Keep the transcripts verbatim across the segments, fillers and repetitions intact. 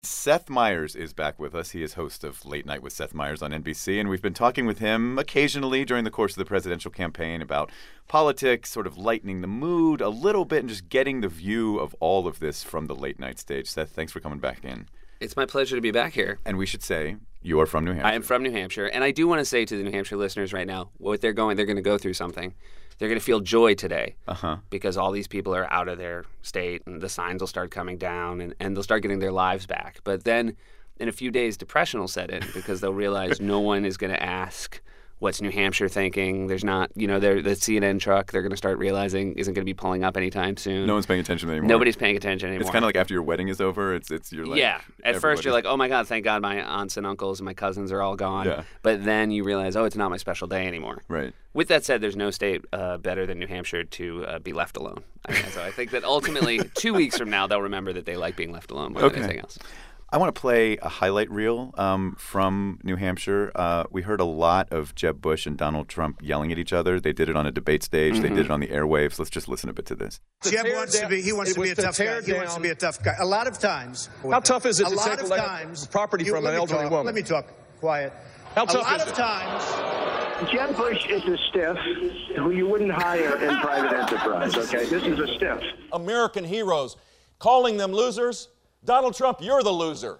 Seth Meyers is back with us. He is host of Late Night with Seth Meyers on N B C, and we've been talking with him occasionally during the course of the presidential campaign about politics, sort of lightening the mood a little bit and just getting the view of all of this from the late night stage. Seth, thanks for coming back in. It's my pleasure to be back here. And we should say you are from New Hampshire. I am from New Hampshire, and I do want to say to the New Hampshire listeners right now, what they're going, they're going to go through something. They're going to feel joy today uh-huh. because all these people are out of their state, and the signs will start coming down, and, and they'll start getting their lives back. But then in a few days, depression will set in because they'll realize no one is going to ask, what's New Hampshire thinking? There's not, you know, the C N N truck, they're going to start realizing isn't going to be pulling up anytime soon. No one's paying attention anymore. Nobody's paying attention anymore. It's kind of like after your wedding is over, it's it's you're like... Yeah. At everybody. First you're like, oh my God, thank God my aunts and uncles and my cousins are all gone. Yeah. But then you realize, oh, it's not my special day anymore. Right. With that said, there's no state uh, better than New Hampshire to uh, be left alone. I mean, so I think that ultimately, two weeks from now, they'll remember that they like being left alone more okay. than anything else. I want to play a highlight reel um, from New Hampshire. Uh, we heard a lot of Jeb Bush and Donald Trump yelling at each other. They did it on a debate stage. Mm-hmm. They did it on the airwaves. Let's just listen a bit to this. Jeb wants to be. He wants to be a tough guy. He wants to be a tough guy. A lot of times. How tough is it a to lot take of away times, property you, from an elderly talk, woman? Let me talk. Quiet. How tough a lot is of it? times. Jeb Bush is a stiff who you wouldn't hire in private enterprise, okay? This is a stiff. American heroes, calling them losers. Donald Trump, you're the loser.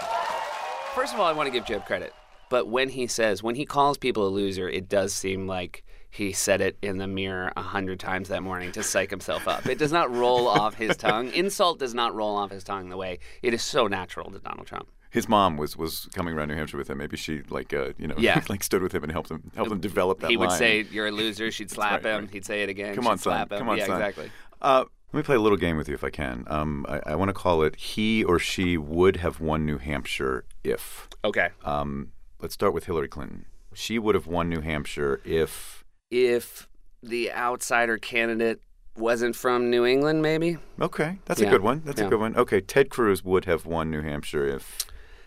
First of all, I want to give Jeb credit. But when he says, when he calls people a loser, it does seem like he said it in the mirror a hundred times that morning to psych himself up. It does not roll off his tongue. Insult does not roll off his tongue the way it is so natural to Donald Trump. His mom was, was coming around New Hampshire with him. Maybe she like uh, you know yeah. like stood with him and helped him helped him develop that He would line. say, "You're a loser." She'd slap right, him. right. He'd say it again. Come She'd on, son. slap him. Come on, yeah, son. exactly. Uh, let me play a little game with you if I can. Um, I, I want to call it "He or She Would Have Won New Hampshire If." Okay. Um, let's start with Hillary Clinton. She would have won New Hampshire if if the outsider candidate wasn't from New England, maybe. Okay, that's yeah. a good one. That's yeah. a good one. Okay, Ted Cruz would have won New Hampshire if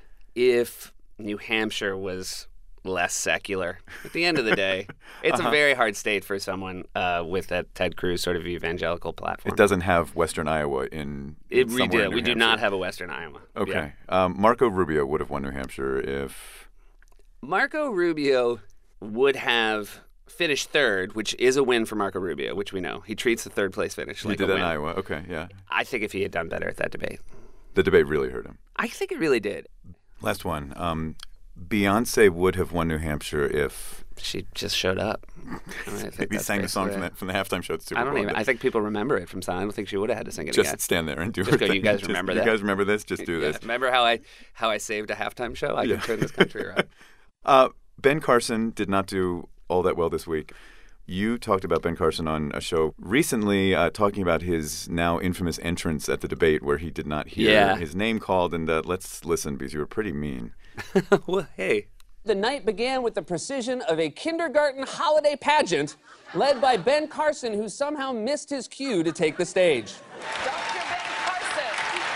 if New Hampshire was less secular. At the end of the day, it's uh-huh. a very hard state for someone uh, with that Ted Cruz sort of evangelical platform. It doesn't have Western Iowa in, in it, we somewhere do. in New We do Hampshire. not have a Western Iowa. Okay. Yeah. Um, Marco Rubio would have won New Hampshire if... Marco Rubio would have finished third, which is a win for Marco Rubio, which we know. He treats the third place finish He like did a that win. in Iowa. Okay, yeah. I think if he had done better at that debate. The debate really hurt him. I think it really did. Last one. Um, Beyonce would have won New Hampshire if... She just showed up. I mean, I think Maybe that's sang the song basically from the, from the halftime show at the Super I don't Bowl. even. I think people remember it from Sign. I don't think she would have had to sing it Just again. stand there and do Just her go, thing. you guys Just- remember You that? guys remember this? Just do Yeah. this. Remember how I how I saved a halftime show? I Yeah. can turn this country around. Uh, Ben Carson did not do all that well this week. You talked about Ben Carson on a show recently, uh, talking about his now infamous entrance at the debate where he did not hear Yeah. his name called. And uh, let's listen because you were pretty mean. Well, hey. The night began with the precision of a kindergarten holiday pageant led by Ben Carson, who somehow missed his cue to take the stage. Doctor Ben Carson!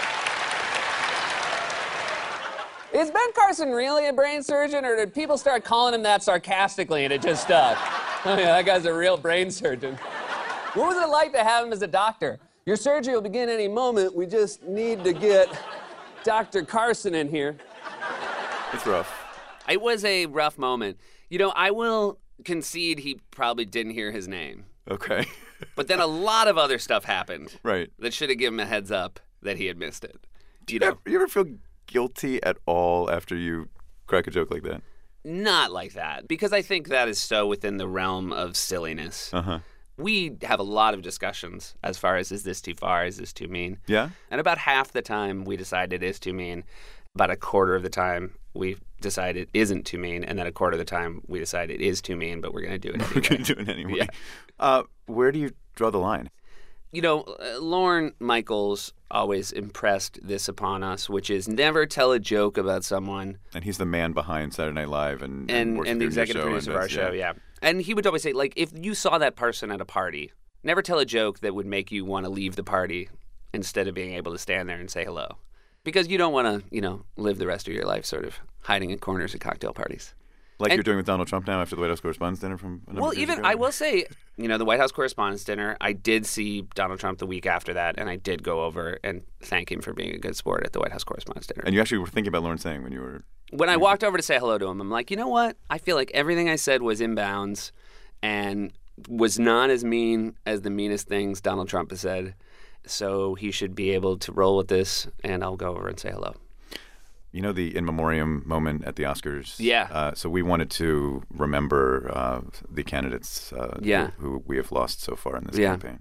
Is Ben Carson really a brain surgeon, or did people start calling him that sarcastically and it just stuck? Oh yeah, that guy's a real brain surgeon. What was it like to have him as a doctor? Your surgery will begin any moment. We just need to get Doctor Carson in here. It's rough. It was a rough moment. You know, I will concede he probably didn't hear his name. Okay. But then a lot of other stuff happened. Right. That should have given him a heads up that he had missed it. You You know, ever, you ever feel guilty at all after you crack a joke like that? not like that, because I think that is so within the realm of silliness. Uh-huh. We have a lot of discussions as far as, is this too far, is this too mean? Yeah? And about half the time we decide it is too mean. About a quarter of the time we decide it isn't too mean, and then a quarter of the time we decide it is too mean, but we're going to do it anyway. We're going to do it anyway. Yeah. Uh, where do you draw the line? You know, uh, Lorne Michaels always impressed this upon us, which is never tell a joke about someone. And he's the man behind Saturday Night Live and And, works and with the you in your executive show producer and of our does- show, yeah. And he would always say, like, if you saw that person at a party, never tell a joke that would make you want to leave the party instead of being able to stand there and say hello. Because you don't want to, you know, live the rest of your life sort of hiding in corners at cocktail parties. Like And- you're doing with Donald Trump now after the White House Correspondents' Dinner from a number Well, of years even ago? I will say, you know, the White House Correspondents' Dinner, I did see Donald Trump the week after that, and I did go over and thank him for being a good sport at the White House Correspondents' Dinner. And you actually were thinking about Lawrence Saying when you were... When I walked over to say hello to him, I'm like, you know what? I feel like everything I said was in bounds and was not as mean as the meanest things Donald Trump has said. So he should be able to roll with this, and I'll go over and say hello. You know the in memoriam moment at the Oscars? Yeah. Uh, so we wanted to remember uh, the candidates uh, Yeah. who, who we have lost so far in this Yeah. campaign.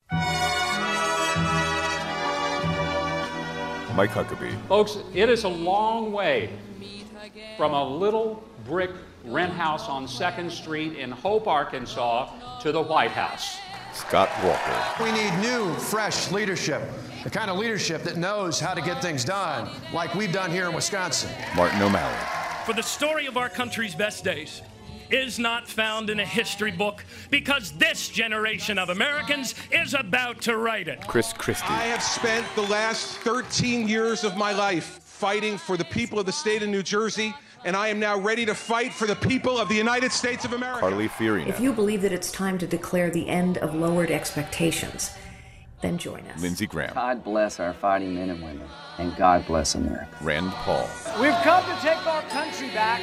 Mike Huckabee. Folks, it is a long way from a little brick rent house on second Street in Hope, Arkansas, to the White House. Scott Walker. We need new, fresh leadership, the kind of leadership that knows how to get things done, like we've done here in Wisconsin. Martin O'Malley. For the story of our country's best days is not found in a history book because this generation of Americans is about to write it. Chris Christie. I have spent the last thirteen years of my life fighting for the people of the state of New Jersey, and I am now ready to fight for the people of the United States of America. Carly Fiorina. If you believe that it's time to declare the end of lowered expectations, then join us. Lindsey Graham. God bless our fighting men and women, and God bless America. Rand Paul. We've come to take our country back.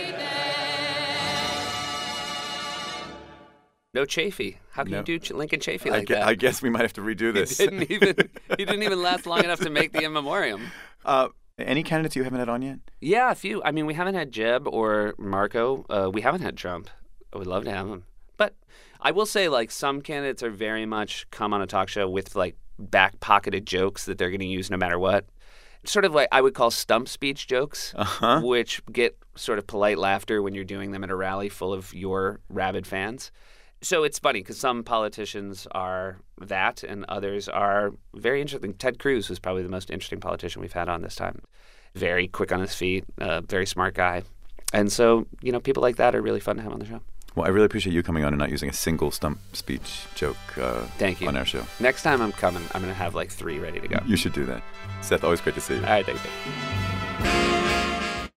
No Chafee. How can No. you do Ch- Lincoln Chafee I, like gue- that? I guess we might have to redo this. He didn't even. He didn't even last long enough to make the in memoriam. uh, any candidates you haven't had on yet? Yeah, a few. I mean, we haven't had Jeb or Marco. Uh, we haven't had Trump. I would love to have him. But I will say, like, some candidates are very much come on a talk show with, like, back-pocketed jokes that they're going to use no matter what. Sort of like I would call stump speech jokes, Uh-huh. which get sort of polite laughter when you're doing them at a rally full of your rabid fans. So it's funny because some politicians are that and others are very interesting. Ted Cruz was probably the most interesting politician we've had on this time. Very quick on his feet, uh, very smart guy. And so, you know, people like that are really fun to have on the show. Well, I really appreciate you coming on and not using a single stump speech joke uh, Thank you. on our show. Next time I'm coming, I'm going to have like three ready to go. You should do that. Seth, always great to see you. All right, thanks, Dave.